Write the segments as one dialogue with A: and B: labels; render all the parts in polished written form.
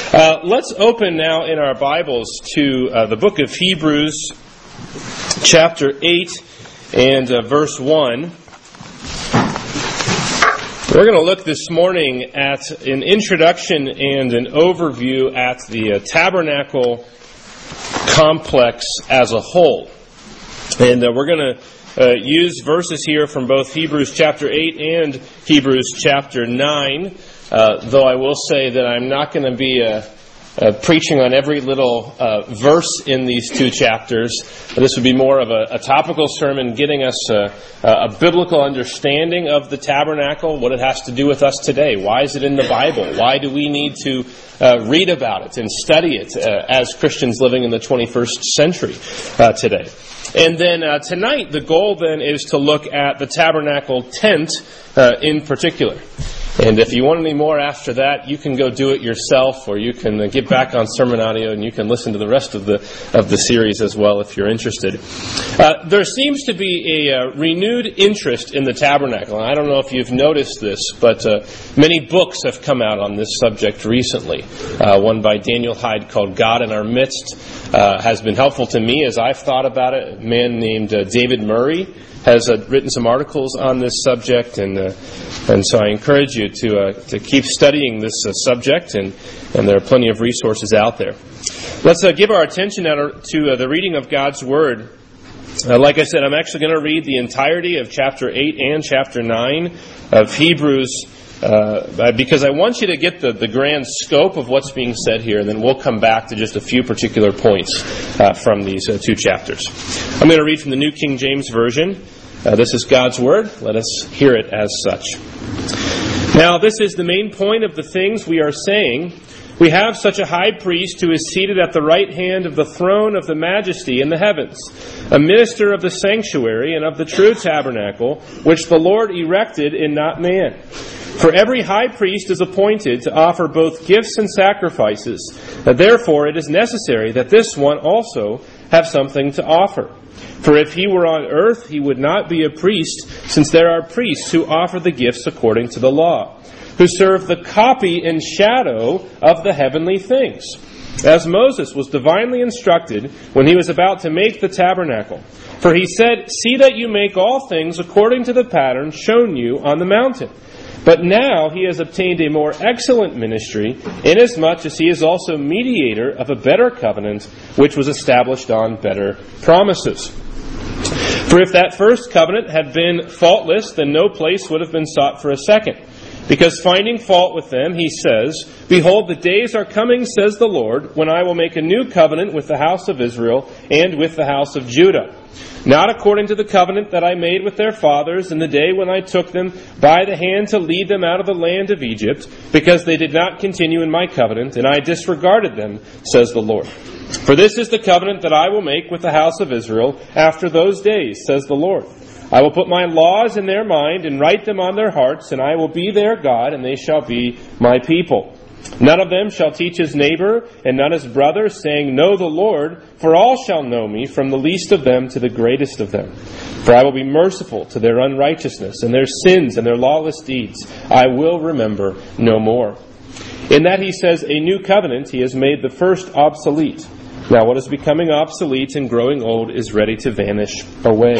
A: Let's open now in our Bibles to the book of Hebrews, chapter 8 and verse 1. We're going to look this morning at an introduction and an overview at the tabernacle complex as a whole. And we're going to use verses here from both Hebrews chapter 8 and Hebrews chapter 9. Though I will say that I'm not going to be preaching on every little verse in these two chapters. This would be more of a topical sermon getting us a biblical understanding of the tabernacle, what it has to do with us today. Why is it in the Bible? Why do we need to read about it and study it as Christians living in the 21st century today? And then tonight, the goal then is to look at the tabernacle tent in particular. And if you want any more after that, you can go do it yourself, or you can get back on Sermon Audio and you can listen to the rest of the series as well if you're interested. There seems to be a renewed interest in the tabernacle. And I don't know if you've noticed this, but many books have come out on this subject recently. One by Daniel Hyde called God in Our Midst has been helpful to me as I've thought about it. A man named David Murray has written some articles on this subject, and so I encourage you to keep studying this subject, and there are plenty of resources out there. Let's give our attention now to the reading of God's Word. Like I said, I'm actually going to read the entirety of chapter 8 and chapter 9 of Hebrews, because I want you to get the grand scope of what's being said here, and then we'll come back to just a few particular points from these two chapters. I'm going to read from the New King James Version. This is God's Word. Let us hear it as such. Now, this is the main point of the things we are saying. We have such a high priest who is seated at the right hand of the throne of the majesty in the heavens, a minister of the sanctuary and of the true tabernacle, which the Lord erected and not man. For every high priest is appointed to offer both gifts and sacrifices. Therefore, it is necessary that this one also have something to offer. For if he were on earth, he would not be a priest, since there are priests who offer the gifts according to the law, who serve the copy and shadow of the heavenly things. As Moses was divinely instructed when he was about to make the tabernacle. For he said, "See that you make all things according to the pattern shown you on the mountain." But now he has obtained a more excellent ministry, inasmuch as he is also mediator of a better covenant, which was established on better promises. For if that first covenant had been faultless, then no place would have been sought for a second. Because finding fault with them, he says, "Behold, the days are coming, says the Lord, when I will make a new covenant with the house of Israel and with the house of Judah. Not according to the covenant that I made with their fathers in the day when I took them by the hand to lead them out of the land of Egypt, because they did not continue in my covenant, and I disregarded them, says the Lord. For this is the covenant that I will make with the house of Israel after those days, says the Lord. I will put my laws in their mind and write them on their hearts, and I will be their God, and they shall be my people. None of them shall teach his neighbor and none his brother, saying, Know the Lord, for all shall know me, from the least of them to the greatest of them. For I will be merciful to their unrighteousness, and their sins and their lawless deeds I will remember no more. In that he says, a new covenant, he has made the first obsolete. Now what is becoming obsolete and growing old is ready to vanish away.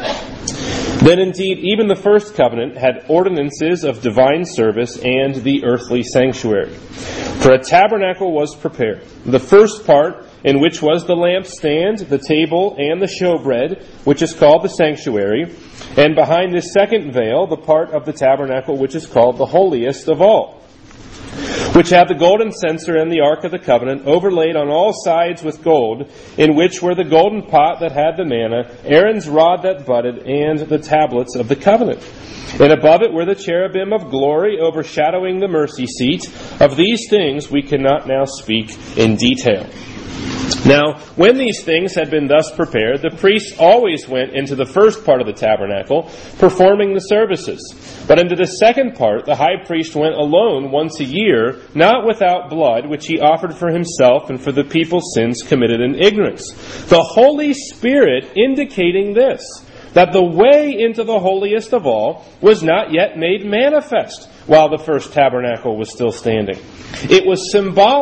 A: Then indeed, even the first covenant had ordinances of divine service and the earthly sanctuary. For a tabernacle was prepared, the first part, in which was the lampstand, the table, and the showbread, which is called the sanctuary, and behind this second veil, the part of the tabernacle which is called the holiest of all, which had the golden censer and the ark of the covenant, overlaid on all sides with gold, in which were the golden pot that had the manna, Aaron's rod that budded, and the tablets of the covenant. And above it were the cherubim of glory overshadowing the mercy seat. Of these things we cannot now speak in detail. Now, when these things had been thus prepared, the priests always went into the first part of the tabernacle, performing the services. But into the second part, the high priest went alone once a year, not without blood, which he offered for himself and for the people's sins committed in ignorance. The Holy Spirit indicating this, that the way into the holiest of all was not yet made manifest while the first tabernacle was still standing. It was symbolic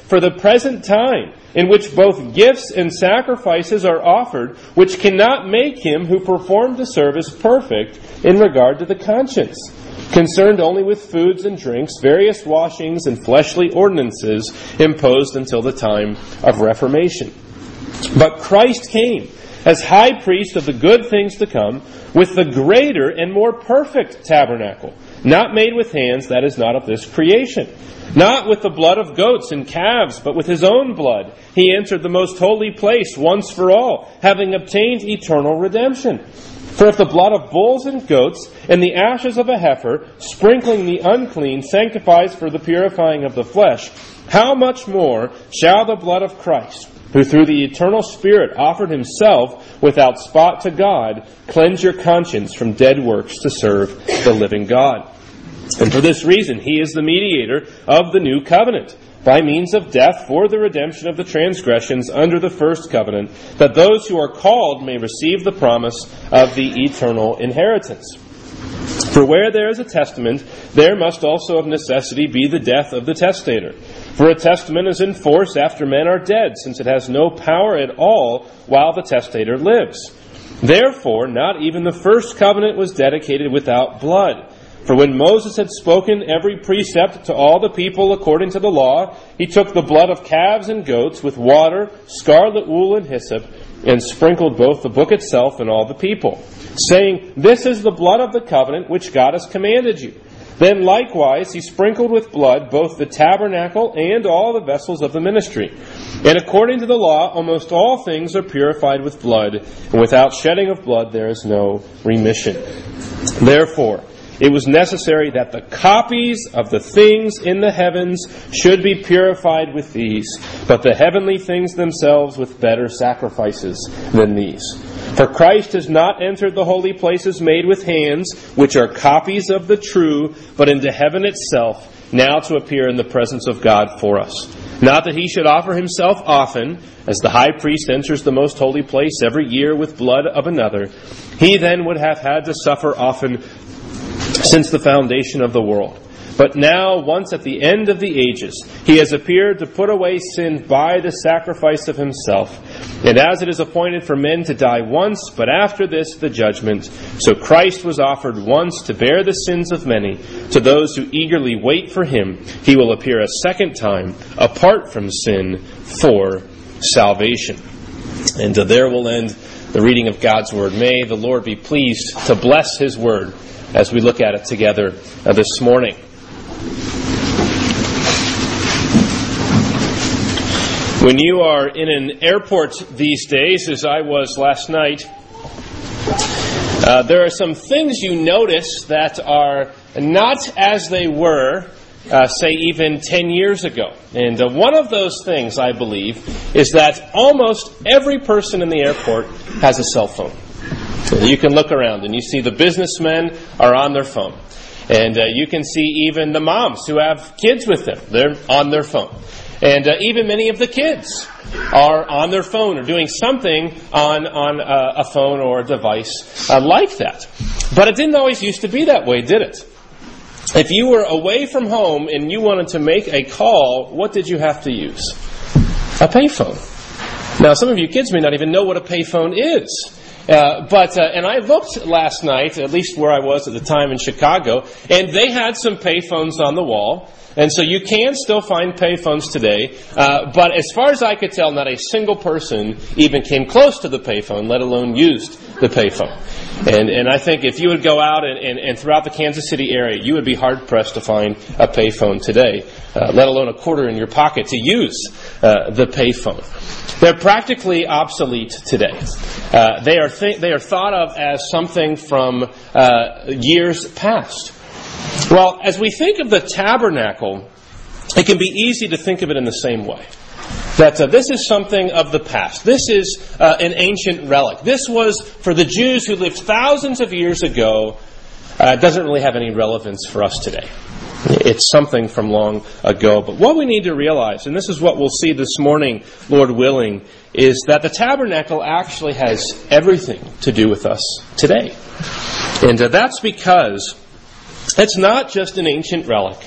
A: for the present time, in which both gifts and sacrifices are offered, which cannot make him who performed the service perfect in regard to the conscience, concerned only with foods and drinks, various washings, and fleshly ordinances imposed until the time of Reformation. But Christ came as high priest of the good things to come, with the greater and more perfect tabernacle, not made with hands, that is not of this creation. Not with the blood of goats and calves, but with his own blood he entered the most holy place once for all, having obtained eternal redemption. For if the blood of bulls and goats and the ashes of a heifer, sprinkling the unclean, sanctifies for the purifying of the flesh, how much more shall the blood of Christ, who through the eternal Spirit offered himself without spot to God, cleanse your conscience from dead works to serve the living God? And for this reason he is the mediator of the new covenant, by means of death for the redemption of the transgressions under the first covenant, that those who are called may receive the promise of the eternal inheritance. For where there is a testament, there must also of necessity be the death of the testator. For a testament is in force after men are dead, since it has no power at all while the testator lives. Therefore, not even the first covenant was dedicated without blood. For when Moses had spoken every precept to all the people according to the law, he took the blood of calves and goats with water, scarlet wool, and hyssop, and sprinkled both the book itself and all the people, saying, "This is the blood of the covenant which God has commanded you." Then likewise he sprinkled with blood both the tabernacle and all the vessels of the ministry. And according to the law, almost all things are purified with blood, and without shedding of blood there is no remission. Therefore, it was necessary that the copies of the things in the heavens should be purified with these, but the heavenly things themselves with better sacrifices than these. For Christ has not entered the holy places made with hands, which are copies of the true, but into heaven itself, now to appear in the presence of God for us. Not that he should offer himself often, as the high priest enters the most holy place every year with blood of another. He then would have had to suffer often since the foundation of the world. But now, once at the end of the ages, he has appeared to put away sin by the sacrifice of himself. And as it is appointed for men to die once, but after this the judgment, so Christ was offered once to bear the sins of many. To those who eagerly wait for him, he will appear a second time, apart from sin, for salvation. And there will end the reading of God's Word. May the Lord be pleased to bless his Word as we look at it together this morning. When you are in an airport these days, as I was last night, there are some things you notice that are not as they were, say, even 10 years ago. And one of those things, I believe, is that almost every person in the airport has a cell phone. You can look around and you see the businessmen are on their phone. And you can see even the moms who have kids with them. They're on their phone. And even many of the kids are on their phone or doing something on a phone or a device like that. But it didn't always used to be that way, did it? If you were away from home and you wanted to make a call, what did you have to use? A payphone. Now, some of you kids may not even know what a payphone is. And I looked last night, at least where I was at the time in Chicago, and they had some payphones on the wall. And so you can still find payphones today. But as far as I could tell, not a single person even came close to the payphone, let alone used the payphone. And I think if you would go out and throughout the Kansas City area, you would be hard-pressed to find a payphone today, let alone a quarter in your pocket to use the payphone. They're practically obsolete today. They are thought of as something from years past. Well, as we think of the tabernacle, it can be easy to think of it in the same way. That this is something of the past. This is an ancient relic. This was for the Jews who lived thousands of years ago. It doesn't really have any relevance for us today. It's something from long ago. But what we need to realize, and this is what we'll see this morning, Lord willing, is that the tabernacle actually has everything to do with us today. And that's because it's not just an ancient relic.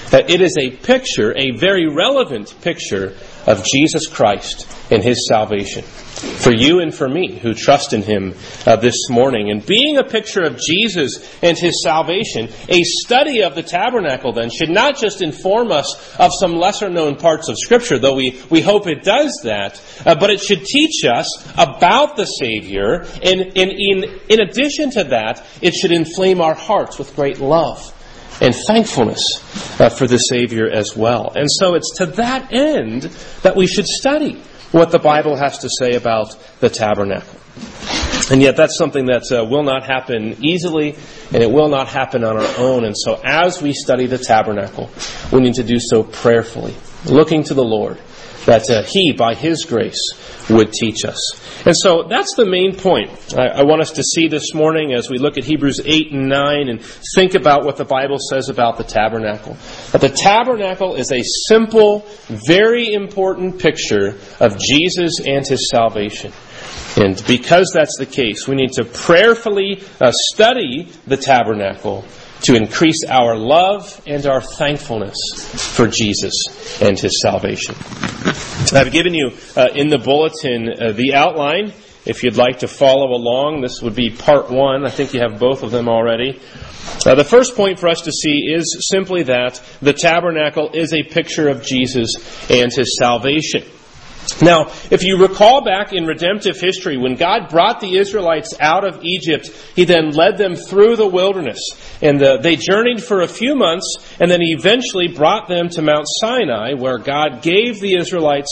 A: It is a picture, a very relevant picture of Jesus Christ and His salvation for you and for me who trust in Him this morning. And being a picture of Jesus and His salvation, a study of the tabernacle then should not just inform us of some lesser known parts of Scripture, though we hope it does that, but it should teach us about the Savior. And in addition to that, it should inflame our hearts with great love and thankfulness for the Savior as well. And so it's to that end that we should study what the Bible has to say about the tabernacle. And yet that's something that will not happen easily, and it will not happen on our own. And so as we study the tabernacle, we need to do so prayerfully, looking to the Lord, that He, by His grace, would teach us. And so that's the main point I want us to see this morning as we look at Hebrews 8 and 9 and think about what the Bible says about the tabernacle. That the tabernacle is a simple, very important picture of Jesus and His salvation. And because that's the case, we need to prayerfully study the tabernacle to increase our love and our thankfulness for Jesus and His salvation. I've given you in the bulletin the outline. If you'd like to follow along, this would be part 1. I think you have both of them already. The first point for us to see is simply that the tabernacle is a picture of Jesus and His salvation. Now, if you recall back in redemptive history, when God brought the Israelites out of Egypt, He then led them through the wilderness. And they journeyed for a few months, and then He eventually brought them to Mount Sinai, where God gave the Israelites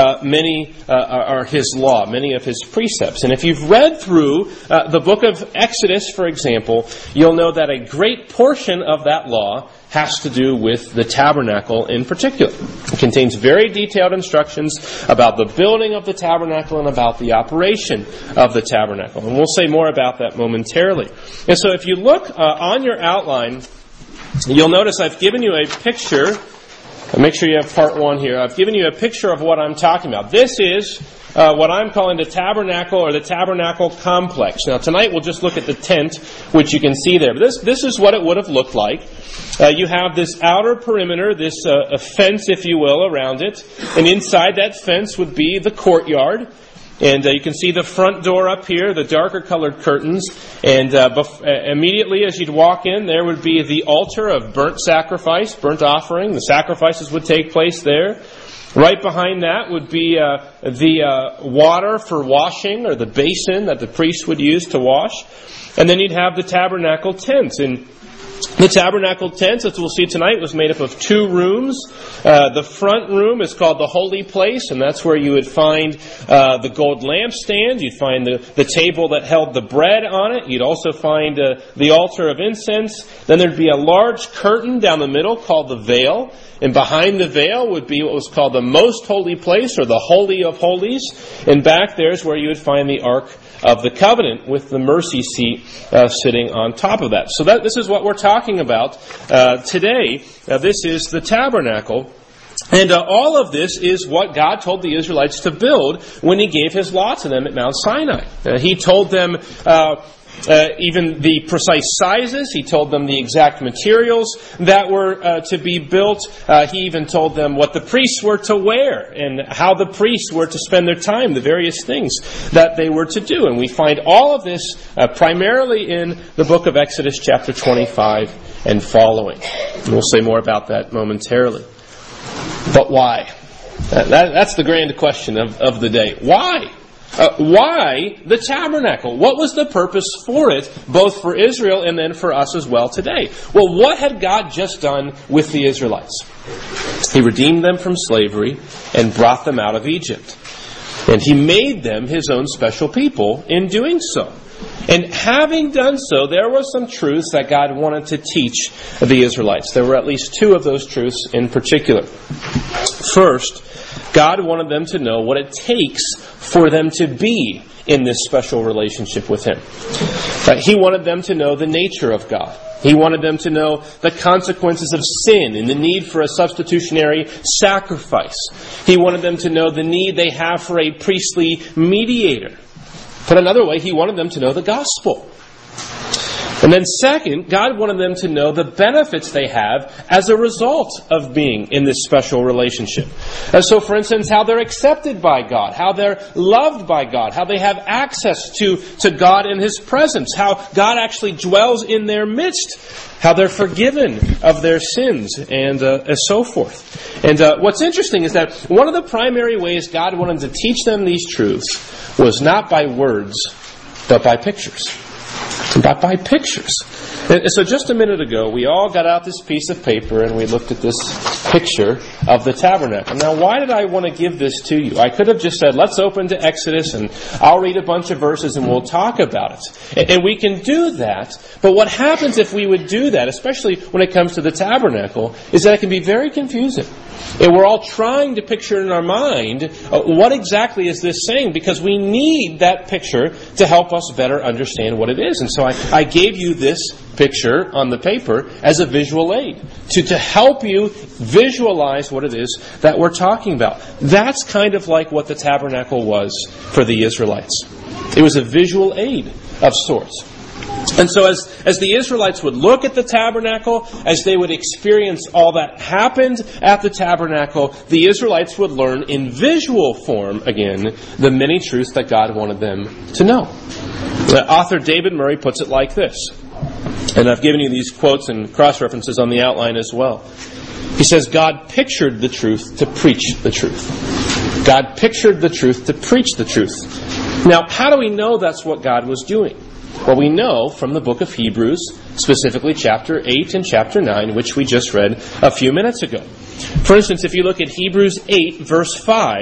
A: His law, many of His precepts. And if you've read through the book of Exodus, for example, you'll know that a great portion of that law has to do with the tabernacle in particular. It contains very detailed instructions about the building of the tabernacle and about the operation of the tabernacle. And we'll say more about that momentarily. And so if you look on your outline, you'll notice I've given you a picture. Make sure you have part 1 here. I've given you a picture of what I'm talking about. This is what I'm calling the tabernacle or the tabernacle complex. Now tonight we'll just look at the tent, which you can see there. But this is what it would have looked like. You have this outer perimeter, this fence, if you will, around it. And inside that fence would be the courtyard. And you can see the front door up here, the darker colored curtains. And immediately as you'd walk in, there would be the altar of burnt sacrifice, burnt offering. The sacrifices would take place there. Right behind that would be the water for washing, or the basin that the priest would use to wash. And then you'd have the tabernacle tent. And the tabernacle tent, as we'll see tonight, was made up of 2 rooms. The front room is called the Holy Place, and that's where you would find the gold lampstand. You'd find the table that held the bread on it. You'd also find the altar of incense. Then there'd be a large curtain down the middle called the veil. And behind the veil would be what was called the Most Holy Place, or the Holy of Holies. And back there is where you would find the Ark of the Covenant with the mercy seat sitting on top of that. So this is what we're talking about today. This is the tabernacle. And all of this is what God told the Israelites to build when He gave His law to them at Mount Sinai. He told them even the precise sizes. He told them the exact materials that were to be built. He even told them what the priests were to wear and how the priests were to spend their time, the various things that they were to do. And we find all of this primarily in the book of Exodus chapter 25 and following. And we'll say more about that momentarily. But why? That's the grand question of the day. Why? Why the tabernacle? What was the purpose for it, both for Israel and then for us as well today? Well, what had God just done with the Israelites? He redeemed them from slavery and brought them out of Egypt. And He made them His own special people in doing so. And having done so, there were some truths that God wanted to teach the Israelites. There were at least 2 of those truths in particular. First, God wanted them to know what it takes for them to be in this special relationship with Him. He wanted them to know the nature of God. He wanted them to know the consequences of sin and the need for a substitutionary sacrifice. He wanted them to know the need they have for a priestly mediator. Put another way, He wanted them to know the gospel. And then second, God wanted them to know the benefits they have as a result of being in this special relationship. And so, for instance, how they're accepted by God, how they're loved by God, how they have access to God in His presence, how God actually dwells in their midst, how they're forgiven of their sins, and so forth. And what's interesting is that one of the primary ways God wanted to teach them these truths was not by words, but by pictures. By pictures. And so just a minute ago, we all got out this piece of paper and we looked at this picture of the tabernacle. Now, why did I want to give this to you? I could have just said, let's open to Exodus and I'll read a bunch of verses and we'll talk about it. And we can do that. But what happens if we would do that, especially when it comes to the tabernacle, is that it can be very confusing. And we're all trying to picture in our mind what exactly is this saying, because we need that picture to help us better understand what it is. And so I gave you this picture on the paper as a visual aid to help you visualize what it is that we're talking about. That's kind of like what the tabernacle was for the Israelites. It was a visual aid of sorts. And so as the Israelites would look at the tabernacle, as they would experience all that happened at the tabernacle, the Israelites would learn in visual form, again, the many truths that God wanted them to know. Author David Murray puts it like this, and I've given you these quotes and cross-references on the outline as well. He says, God pictured the truth to preach the truth. God pictured the truth to preach the truth. Now, how do we know that's what God was doing? Well, we know from the book of Hebrews, specifically chapter 8 and chapter 9, which we just read a few minutes ago. For instance, if you look at Hebrews 8, verse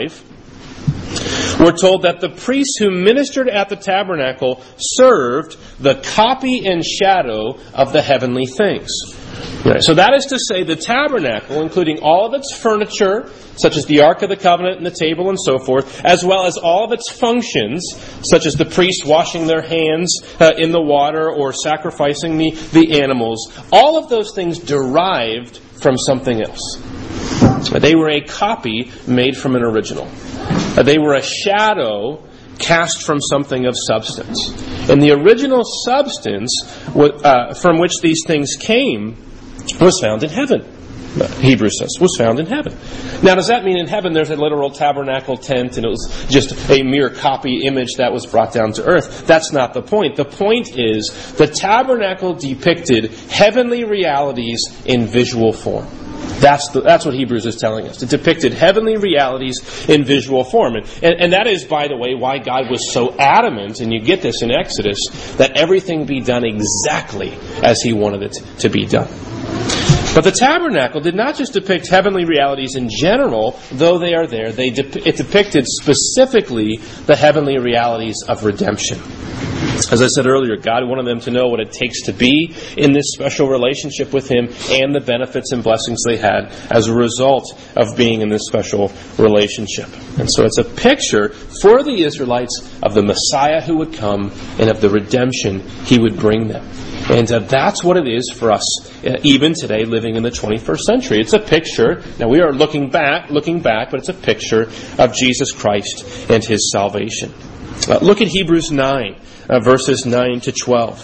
A: 5, we're told that the priests who ministered at the tabernacle served the copy and shadow of the heavenly things. Right. So that is to say, the tabernacle, including all of its furniture, such as the Ark of the Covenant and the table and so forth, as well as all of its functions, such as the priest washing their hands in the water or sacrificing the animals, all of those things derived from something else. They were a copy made from an original. They were a shadow cast from something of substance. And the original substance from which these things came was found in heaven. Hebrews says, was found in heaven. Now, does that mean in heaven there's a literal tabernacle tent and it was just a mere copy image that was brought down to earth? That's not the point. The point is the tabernacle depicted heavenly realities in visual form. That's what Hebrews is telling us. It depicted heavenly realities in visual form. And that is, by the way, why God was so adamant, and you get this in Exodus, that everything be done exactly as He wanted it to be done. But the tabernacle did not just depict heavenly realities in general, though they are there. It depicted specifically the heavenly realities of redemption. As I said earlier, God wanted them to know what it takes to be in this special relationship with Him and the benefits and blessings they had as a result of being in this special relationship. And so it's a picture for the Israelites of the Messiah who would come and of the redemption He would bring them. And that's what it is for us, even today, living in the 21st century. It's a picture. Now, we are looking back, but it's a picture of Jesus Christ and His salvation. Look at Hebrews 9, verses 9 to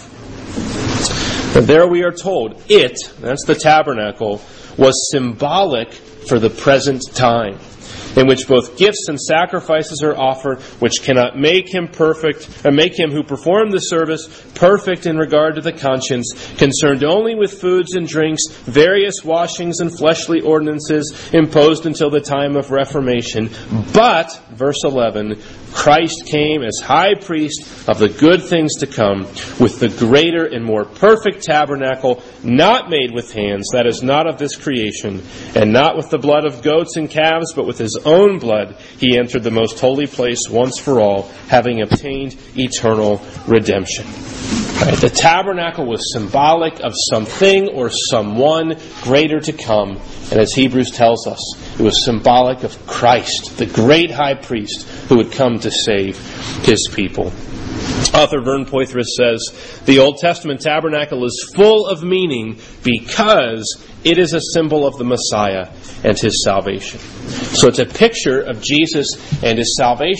A: 12. And there we are told, that's the tabernacle, was symbolic for the present time, in which both gifts and sacrifices are offered, which cannot make him perfect, or make him who performed the service perfect in regard to the conscience, concerned only with foods and drinks, various washings and fleshly ordinances imposed until the time of Reformation. But, verse 11, Christ came as high priest of the good things to come, with the greater and more perfect tabernacle, not made with hands, that is not of this creation, and not with the blood of goats and calves, but with His own blood He entered the most holy place once for all, having obtained eternal redemption. Right? The tabernacle was symbolic of something or someone greater to come. And as Hebrews tells us, it was symbolic of Christ, the great high priest who would come to save His people. Author Vern Poythress says, the Old Testament tabernacle is full of meaning because it is a symbol of the Messiah and His salvation. So it's a picture of Jesus and His salvation.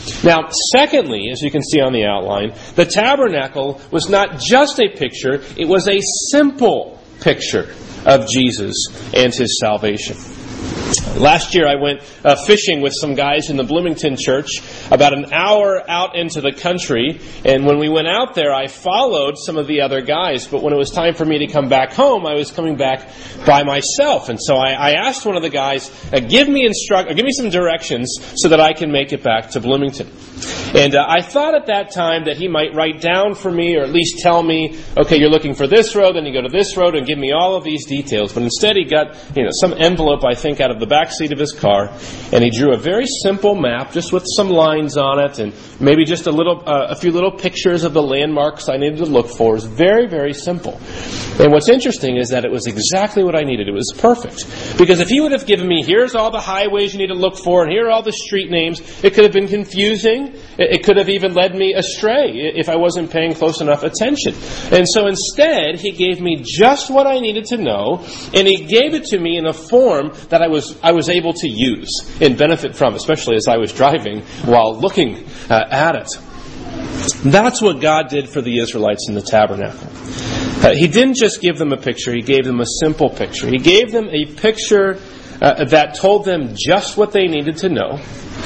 A: Now, secondly, as you can see on the outline, the tabernacle was not just a picture, it was a simple picture of Jesus and His salvation. Last year I went fishing with some guys in the Bloomington church about an hour out into the country, and when we went out there I followed some of the other guys, but when it was time for me to come back home, I was coming back by myself. And so I asked one of the guys, give me some directions so that I can make it back to Bloomington. And I thought at that time that he might write down for me, or at least tell me, okay, you're looking for this road, then you go to this road, and give me all of these details. But instead he got some envelope, I think, out of the back seat of his car, and he drew a very simple map, just with some lines on it, and maybe just a few little pictures of the landmarks I needed to look for. It was very, very simple. And what's interesting is that it was exactly what I needed. It was perfect. Because if he would have given me, here's all the highways you need to look for, and here are all the street names, it could have been confusing. It could have even led me astray if I wasn't paying close enough attention. And so instead, he gave me just what I needed to know, and he gave it to me in a form that I was able to use and benefit from, especially as I was driving while looking at it. That's what God did for the Israelites in the tabernacle. He didn't just give them a picture, He gave them a simple picture. He gave them a picture that told them just what they needed to know,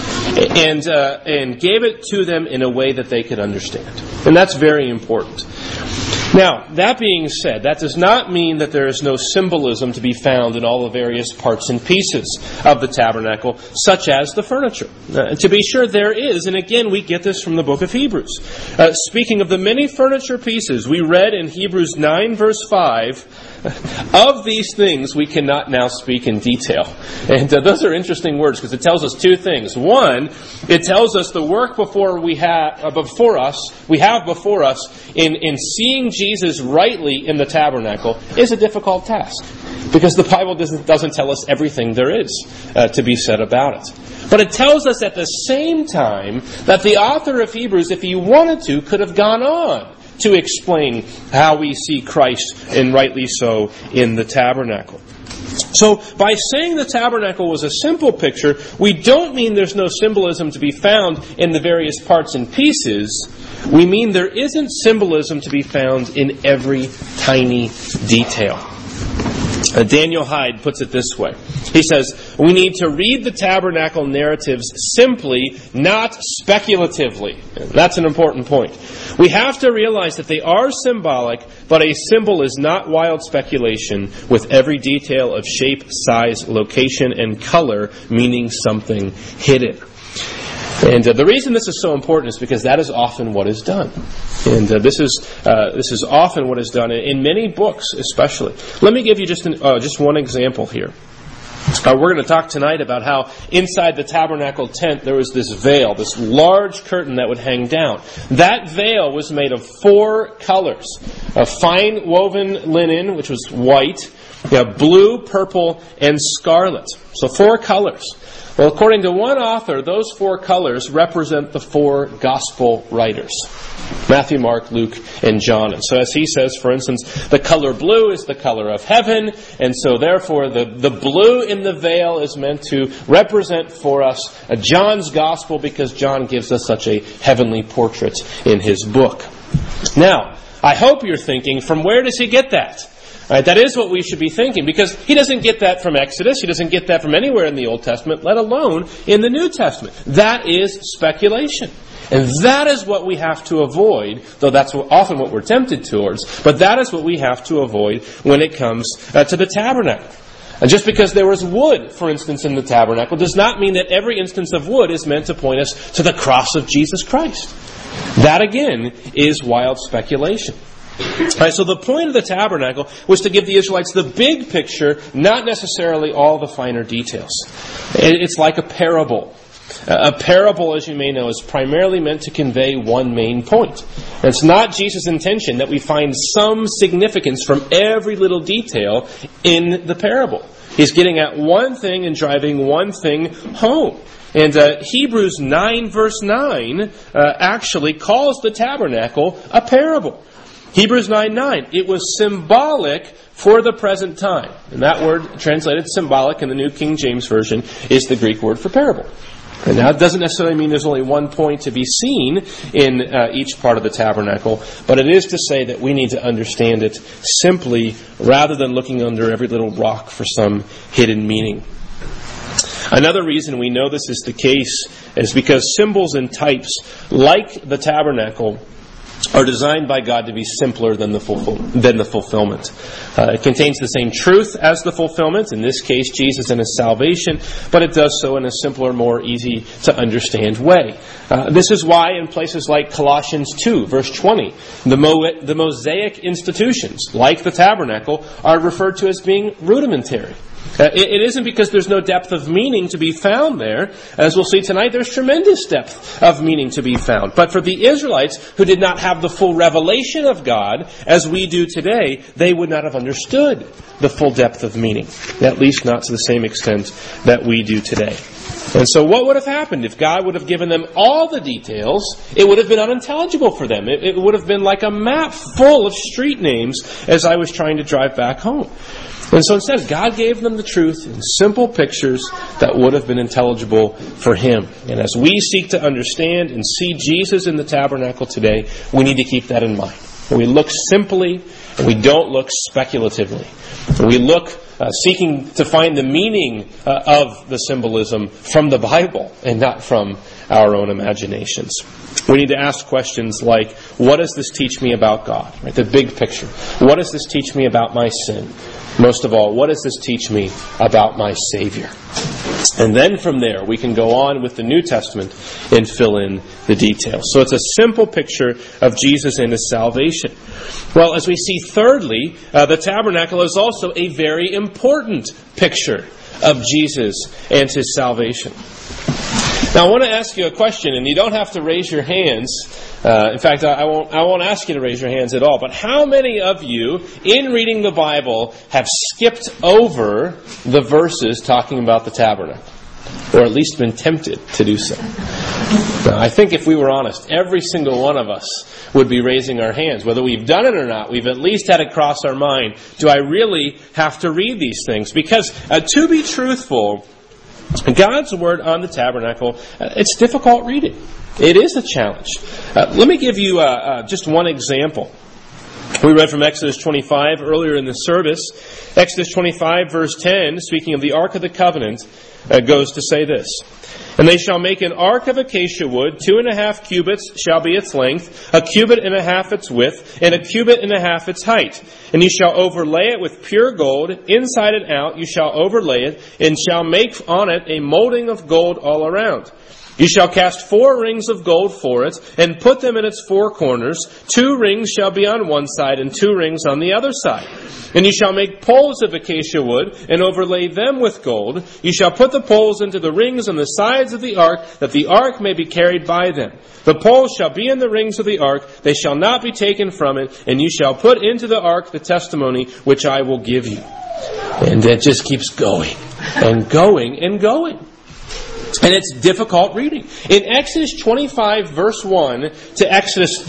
A: and gave it to them in a way that they could understand. And that's very important. Now, that being said, that does not mean that there is no symbolism to be found in all the various parts and pieces of the tabernacle, such as the furniture. To be sure, there is, and again, we get this from the book of Hebrews. Speaking of the many furniture pieces, we read in Hebrews 9, verse 5, of these things we cannot now speak in detail. And those are interesting words, because it tells us two things. One, it tells us the work we have before us in seeing Jesus rightly in the tabernacle is a difficult task, because the Bible doesn't tell us everything there is to be said about it. But it tells us at the same time that the author of Hebrews, if he wanted to, could have gone on to explain how we see Christ, and rightly so, in the tabernacle. So, by saying the tabernacle was a simple picture, we don't mean there's no symbolism to be found in the various parts and pieces. We mean there isn't symbolism to be found in every tiny detail. Daniel Hyde puts it this way. He says, we need to read the tabernacle narratives simply, not speculatively. And that's an important point. We have to realize that they are symbolic, but a symbol is not wild speculation with every detail of shape, size, location, and color meaning something hidden. And the reason this is so important is because that is often what is done. And this is often what is done in many books, especially. Let me give you just one example here. We're going to talk tonight about how inside the tabernacle tent there was this veil, this large curtain that would hang down. That veil was made of 4 colors: a fine woven linen, which was white, blue, purple, and scarlet. So 4 colors. Well, according to one author, those 4 colors represent the 4 gospel writers: Matthew, Mark, Luke, and John. And so as he says, for instance, the color blue is the color of heaven, and so therefore the blue in the veil is meant to represent for us John's gospel, because John gives us such a heavenly portrait in his book. Now, I hope you're thinking, from where does he get that? That is what we should be thinking, because he doesn't get that from Exodus. He doesn't get that from anywhere in the Old Testament, let alone in the New Testament. That is speculation. And that is what we have to avoid, though that's often what we're tempted towards, but that is what we have to avoid when it comes to the tabernacle. Just because there was wood, for instance, in the tabernacle, does not mean that every instance of wood is meant to point us to the cross of Jesus Christ. That, again, is wild speculation. Right, so the point of the tabernacle was to give the Israelites the big picture, not necessarily all the finer details. It's like a parable. A parable, as you may know, is primarily meant to convey one main point. And it's not Jesus' intention that we find some significance from every little detail in the parable. He's getting at one thing and driving one thing home. And Hebrews 9 verse 9 actually calls the tabernacle a parable. Hebrews 9:9, it was symbolic for the present time. And that word, translated symbolic in the New King James Version, is the Greek word for parable. And now, it doesn't necessarily mean there's only one point to be seen in each part of the tabernacle, but it is to say that we need to understand it simply rather than looking under every little rock for some hidden meaning. Another reason we know this is the case is because symbols and types, like the tabernacle, are designed by God to be simpler than the fulfillment. It contains the same truth as the fulfillment, in this case Jesus and His salvation, but it does so in a simpler, more easy to understand way. This is why in places like Colossians 2, verse 20, the Mosaic institutions, like the tabernacle, are referred to as being rudimentary. It isn't because there's no depth of meaning to be found there. As we'll see tonight, there's tremendous depth of meaning to be found. But for the Israelites, who did not have the full revelation of God, as we do today, they would not have understood the full depth of meaning. At least not to the same extent that we do today. And so what would have happened if God would have given them all the details? It would have been unintelligible for them. It would have been like a map full of street names as I was trying to drive back home. And so instead, God gave them the truth in simple pictures that would have been intelligible for Him. And as we seek to understand and see Jesus in the tabernacle today, we need to keep that in mind. And we look simply, and we don't look speculatively. And we look seeking to find the meaning of the symbolism from the Bible and not from our own imaginations. We need to ask questions like, what does this teach me about God? Right? The big picture. What does this teach me about my sin? Most of all, what does this teach me about my Savior? And then from there, we can go on with the New Testament and fill in the details. So it's a simple picture of Jesus and His salvation. Well, as we see thirdly, the tabernacle is also a very important picture of Jesus and His salvation. Now, I want to ask you a question, and you don't have to raise your hands. In fact, I won't ask you to raise your hands at all. But how many of you, in reading the Bible, have skipped over the verses talking about the tabernacle? Or at least been tempted to do so? Now, I think if we were honest, every single one of us would be raising our hands. Whether we've done it or not, we've at least had it cross our mind. Do I really have to read these things? Because to be truthful, God's Word on the tabernacle, it's difficult reading. It is a challenge. Let me give you just one example. We read from Exodus 25 earlier in the service. Exodus 25 verse 10, speaking of the Ark of the Covenant, goes to say this. And they shall make an ark of acacia wood, 2.5 cubits shall be its length, 1.5 cubits its width, and 1.5 cubits its height. And you shall overlay it with pure gold, inside and out you shall overlay it, and shall make on it a molding of gold all around. You shall cast 4 rings of gold for it, and put them in its 4 corners. 2 rings shall be on one side, and 2 rings on the other side. And you shall make poles of acacia wood, and overlay them with gold. You shall put the poles into the rings on the sides of the ark, that the ark may be carried by them. The poles shall be in the rings of the ark, they shall not be taken from it, and you shall put into the ark the testimony which I will give you. And it just keeps going, and going, and going. And it's difficult reading. In Exodus 25 verse 1 to Exodus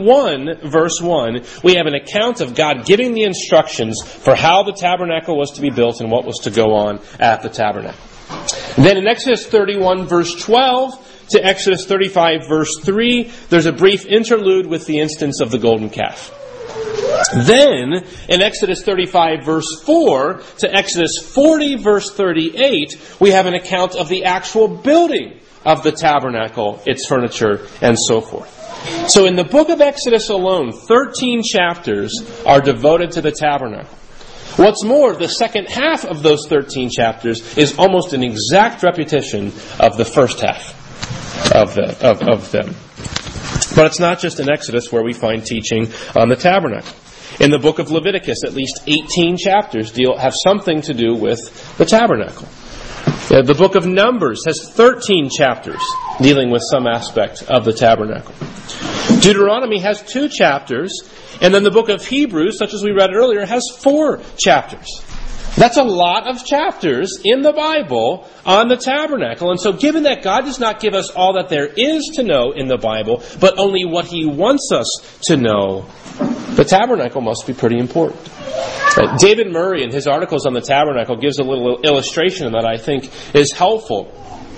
A: 31 verse 1, we have an account of God giving the instructions for how the tabernacle was to be built and what was to go on at the tabernacle. Then in Exodus 31 verse 12 to Exodus 35 verse 3, there's a brief interlude with the instance of the golden calf. Then, in Exodus 35 verse 4 to Exodus 40 verse 38, we have an account of the actual building of the tabernacle, its furniture, and so forth. So in the book of Exodus alone, 13 chapters are devoted to the tabernacle. What's more, the second half of those 13 chapters is almost an exact repetition of the first half of them. But it's not just in Exodus where we find teaching on the tabernacle. In the book of Leviticus, at least 18 chapters have something to do with the tabernacle. The book of Numbers has 13 chapters dealing with some aspect of the tabernacle. Deuteronomy has 2 chapters, and then the book of Hebrews, such as we read earlier, has 4 chapters. That's a lot of chapters in the Bible on the tabernacle. And so given that God does not give us all that there is to know in the Bible, but only what He wants us to know, the tabernacle must be pretty important. David Murray, in his articles on the tabernacle, gives a little illustration that I think is helpful.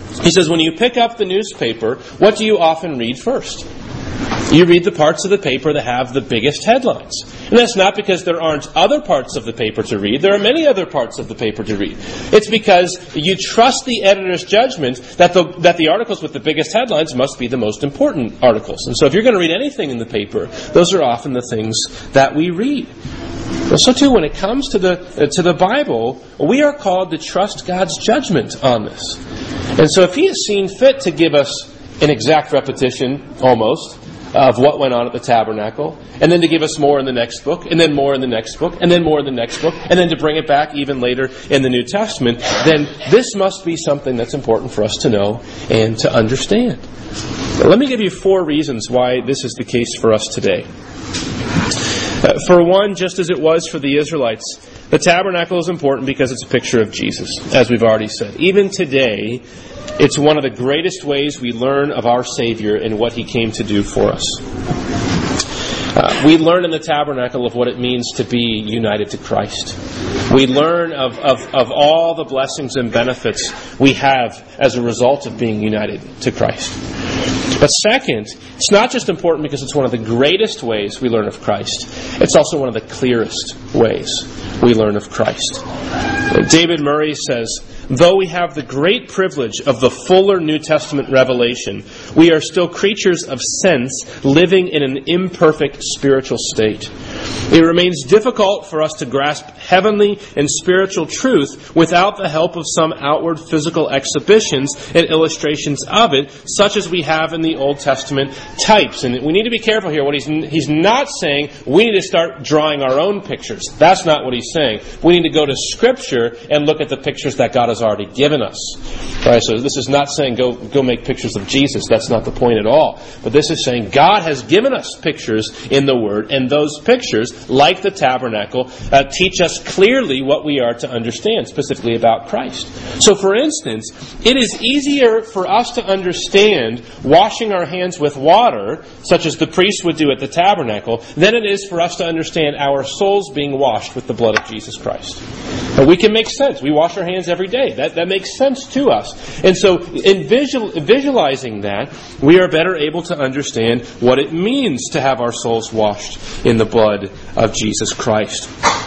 A: He says, when you pick up the newspaper, what do you often read first? You read the parts of the paper that have the biggest headlines. And that's not because there aren't other parts of the paper to read. There are many other parts of the paper to read. It's because you trust the editor's judgment that the articles with the biggest headlines must be the most important articles. And so if you're going to read anything in the paper, those are often the things that we read. So too, when it comes to the Bible, we are called to trust God's judgment on this. And so if He has seen fit to give us an exact repetition, almost, of what went on at the tabernacle, and then to give us more in the next book, and then more in the next book, and then more in the next book, and then to bring it back even later in the New Testament, then this must be something that's important for us to know and to understand. Now, let me give you 4 reasons why this is the case for us today. For one, just as it was for the Israelites, the tabernacle is important because it's a picture of Jesus, as we've already said. Even today, it's one of the greatest ways we learn of our Savior and what He came to do for us. We learn in the tabernacle of what it means to be united to Christ. We learn of all the blessings and benefits we have as a result of being united to Christ. But second, it's not just important because it's one of the greatest ways we learn of Christ. It's also one of the clearest ways we learn of Christ. David Murray says, though we have the great privilege of the fuller New Testament revelation, we are still creatures of sense living in an imperfect spiritual state. It remains difficult for us to grasp heavenly and spiritual truth without the help of some outward physical exhibitions and illustrations of it, such as we have in the Old Testament types. And we need to be careful here. What he's not saying we need to start drawing our own pictures. That's not what he's saying. We need to go to Scripture and look at the pictures that God has already given us. All right, so this is not saying go make pictures of Jesus. That's not the point at all. But this is saying God has given us pictures in the Word, and those pictures, like the tabernacle, teach us clearly what we are to understand, specifically about Christ. So, for instance, it is easier for us to understand washing our hands with water, such as the priest would do at the tabernacle, than it is for us to understand our souls being washed with the blood of Jesus Christ. But we can make sense. We wash our hands every day. That makes sense to us. And so, in visualizing that, we are better able to understand what it means to have our souls washed in the blood of Jesus Christ.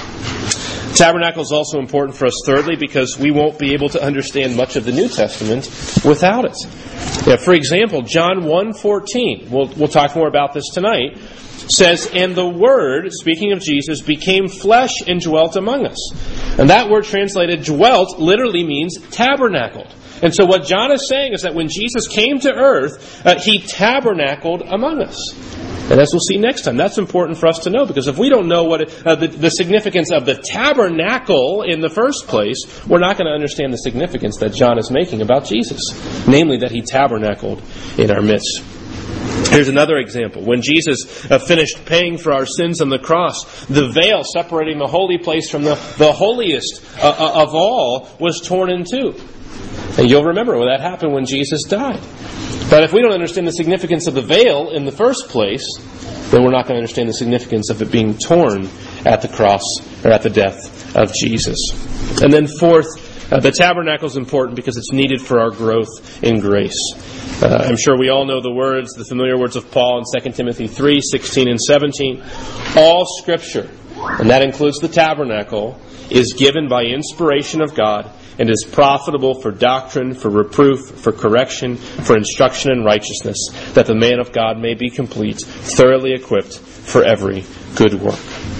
A: Tabernacle is also important for us, thirdly, because we won't be able to understand much of the New Testament without it. Yeah, for example, John 1:14, we'll talk more about this tonight, says, and the Word, speaking of Jesus, became flesh and dwelt among us. And that word translated dwelt literally means tabernacled. And so what John is saying is that when Jesus came to earth, He tabernacled among us. And as we'll see next time, that's important for us to know, because if we don't know what the significance of the tabernacle in the first place, we're not going to understand the significance that John is making about Jesus, namely that He tabernacled in our midst. Here's another example. When Jesus finished paying for our sins on the cross, the veil separating the holy place from the holiest of all was torn in two. And you'll remember when that happened when Jesus died. But if we don't understand the significance of the veil in the first place, then we're not going to understand the significance of it being torn at the cross or at the death of Jesus. And then fourth, the tabernacle is important because it's needed for our growth in grace. I'm sure we all know the familiar words of Paul in 2 Timothy 3:16 and 17. All Scripture, and that includes the tabernacle, is given by inspiration of God and is profitable for doctrine, for reproof, for correction, for instruction in righteousness, that the man of God may be complete, thoroughly equipped for every good work.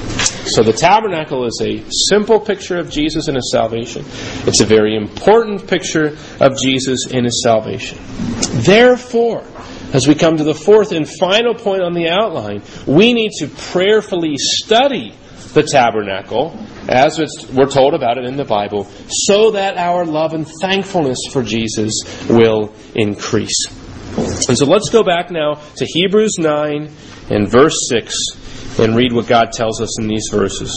A: So the tabernacle is a simple picture of Jesus and His salvation. It's a very important picture of Jesus and His salvation. Therefore, as we come to the fourth and final point on the outline, we need to prayerfully study the tabernacle, as we're told about it in the Bible, so that our love and thankfulness for Jesus will increase. And so let's go back now to Hebrews 9 and verse 6 and read what God tells us in these verses.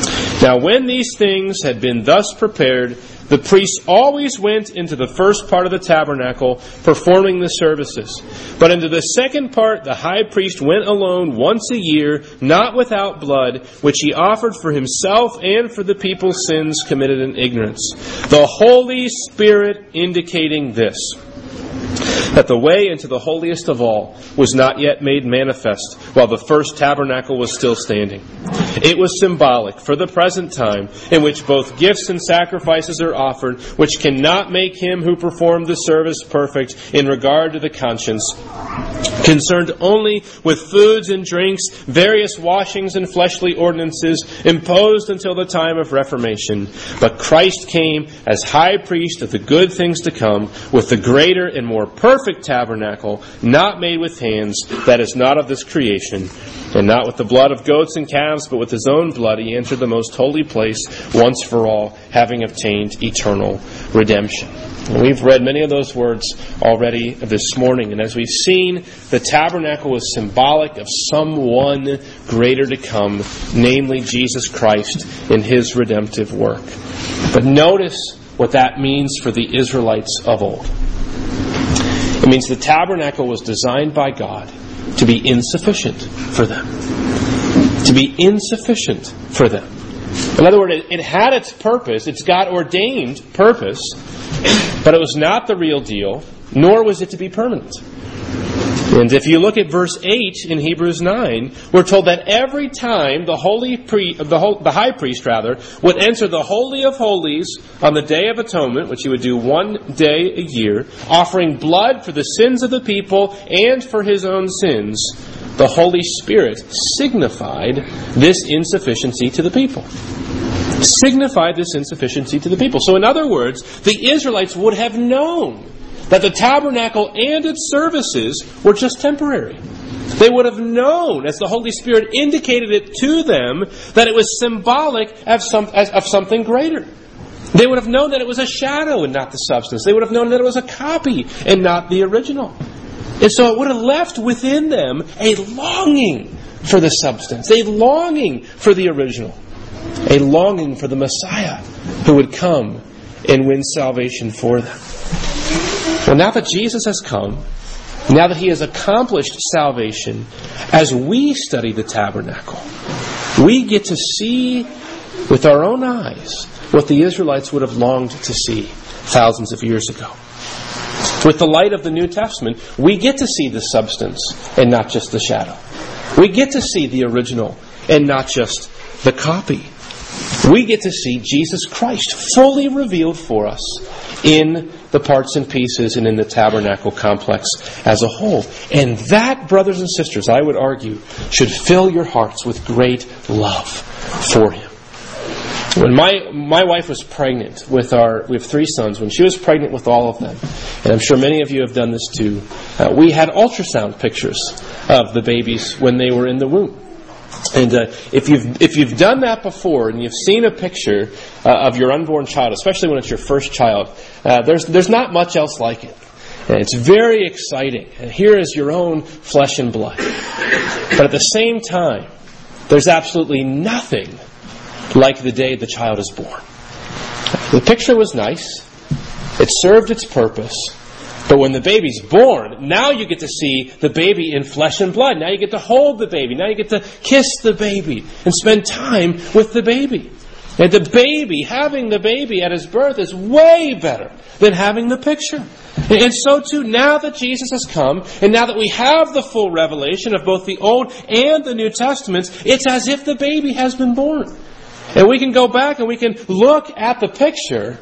A: Now when these things had been thus prepared, the priests always went into the first part of the tabernacle, performing the services. But into the second part, the high priest went alone once a year, not without blood, which he offered for himself and for the people's sins committed in ignorance. The Holy Spirit indicating this: that the way into the holiest of all was not yet made manifest while the first tabernacle was still standing. It was symbolic for the present time in which both gifts and sacrifices are offered, which cannot make him who performed the service perfect in regard to the conscience, concerned only with foods and drinks, various washings and fleshly ordinances imposed until the time of Reformation. But Christ came as high priest of the good things to come, with the greater and more perfect tabernacle, not made with hands, that is not of this creation. And not with the blood of goats and calves, but with his own blood he entered the most holy place once for all, having obtained eternal redemption. And we've read many of those words already this morning. And as we've seen, the tabernacle was symbolic of someone greater to come, namely Jesus Christ in his redemptive work. But notice what that means for the Israelites of old. It means the tabernacle was designed by God to be insufficient for them. To be insufficient for them. In other words, it had its purpose, its God-ordained purpose, but it was not the real deal, nor was it to be permanent. And if you look at verse 8 in Hebrews 9, we're told that every time the high priest would enter the Holy of Holies on the Day of Atonement, which he would do one day a year, offering blood for the sins of the people and for his own sins, the Holy Spirit signified this insufficiency to the people. Signified this insufficiency to the people. So in other words, the Israelites would have known that the tabernacle and its services were just temporary. They would have known, as the Holy Spirit indicated it to them, that it was symbolic of something greater. They would have known that it was a shadow and not the substance. They would have known that it was a copy and not the original. And so it would have left within them a longing for the substance, a longing for the original, a longing for the Messiah who would come and win salvation for them. Well, now that Jesus has come, now that he has accomplished salvation, as we study the tabernacle, we get to see with our own eyes what the Israelites would have longed to see thousands of years ago. With the light of the New Testament, we get to see the substance and not just the shadow. We get to see the original and not just the copy. We get to see Jesus Christ fully revealed for us in the parts and pieces and in the tabernacle complex as a whole. And that, brothers and sisters, I would argue, should fill your hearts with great love for him. When my wife was pregnant we have 3 sons, when she was pregnant with all of them, and I'm sure many of you have done this too, we had ultrasound pictures of the babies when they were in the womb. And if you've done that before and you've seen a picture of your unborn child, especially when it's your first child, there's not much else like it. And it's very exciting. And here is your own flesh and blood. But at the same time, there's absolutely nothing like the day the child is born. The picture was nice. It served its purpose. But when the baby's born, now you get to see the baby in flesh and blood. Now you get to hold the baby. Now you get to kiss the baby and spend time with the baby. And having the baby at his birth is way better than having the picture. And so too, now that Jesus has come, and now that we have the full revelation of both the Old and the New Testaments, it's as if the baby has been born. And we can go back and we can look at the picture,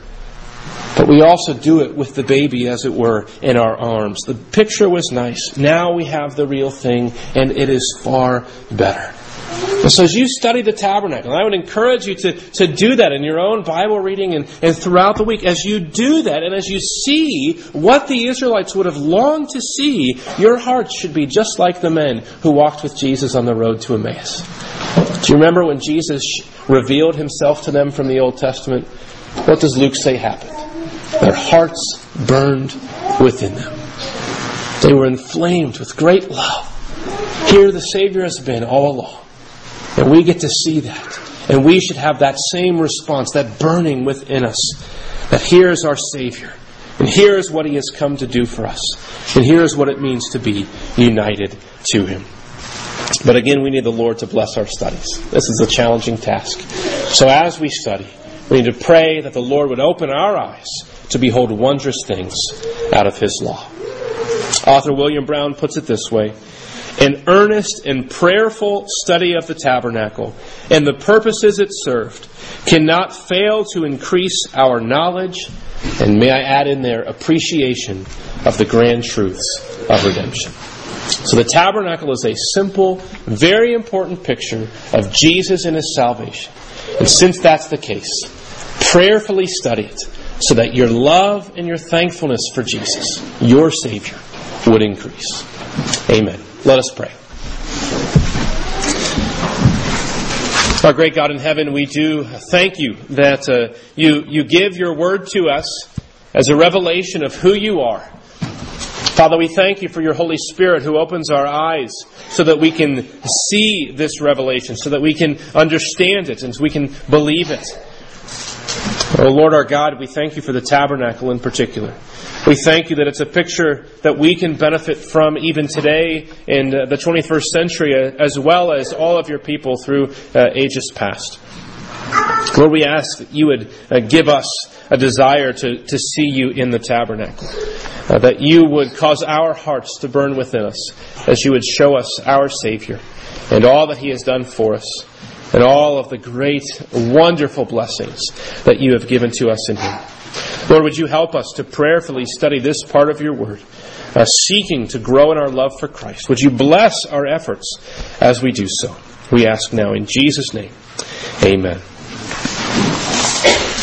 A: but we also do it with the baby, as it were, in our arms. The picture was nice. Now we have the real thing, and it is far better. And so as you study the tabernacle, and I would encourage you to do that in your own Bible reading and throughout the week. As you do that, and as you see what the Israelites would have longed to see, your hearts should be just like the men who walked with Jesus on the road to Emmaus. Do you remember when Jesus revealed himself to them from the Old Testament? What does Luke say happened? Their hearts burned within them. They were inflamed with great love. Here the Savior has been all along. And we get to see that. And we should have that same response, that burning within us. That here is our Savior. And here is what he has come to do for us. And here is what it means to be united to him. But again, we need the Lord to bless our studies. This is a challenging task. So as we study, we need to pray that the Lord would open our eyes to behold wondrous things out of his law. Author William Brown puts it this way: an earnest and prayerful study of the tabernacle and the purposes it served cannot fail to increase our knowledge, and may I add in there, appreciation of the grand truths of redemption. So the tabernacle is a simple, very important picture of Jesus and His salvation. And since that's the case, prayerfully study it so that your love and your thankfulness for Jesus, your Savior, would increase. Amen. Let us pray. Our great God in heaven, we do thank You that you give Your word to us as a revelation of who You are. Father, we thank You for Your Holy Spirit who opens our eyes so that we can see this revelation, so that we can understand it, and so we can believe it. Oh Lord our God, we thank You for the tabernacle in particular. We thank You that it's a picture that we can benefit from even today in the 21st century, as well as all of Your people through ages past. Lord, we ask that You would give us a desire to see You in the tabernacle. That You would cause our hearts to burn within us as You would show us our Savior and all that He has done for us and all of the great, wonderful blessings that You have given to us in Him. Lord, would You help us to prayerfully study this part of Your Word, seeking to grow in our love for Christ. Would You bless our efforts as we do so? We ask now in Jesus' name. Amen.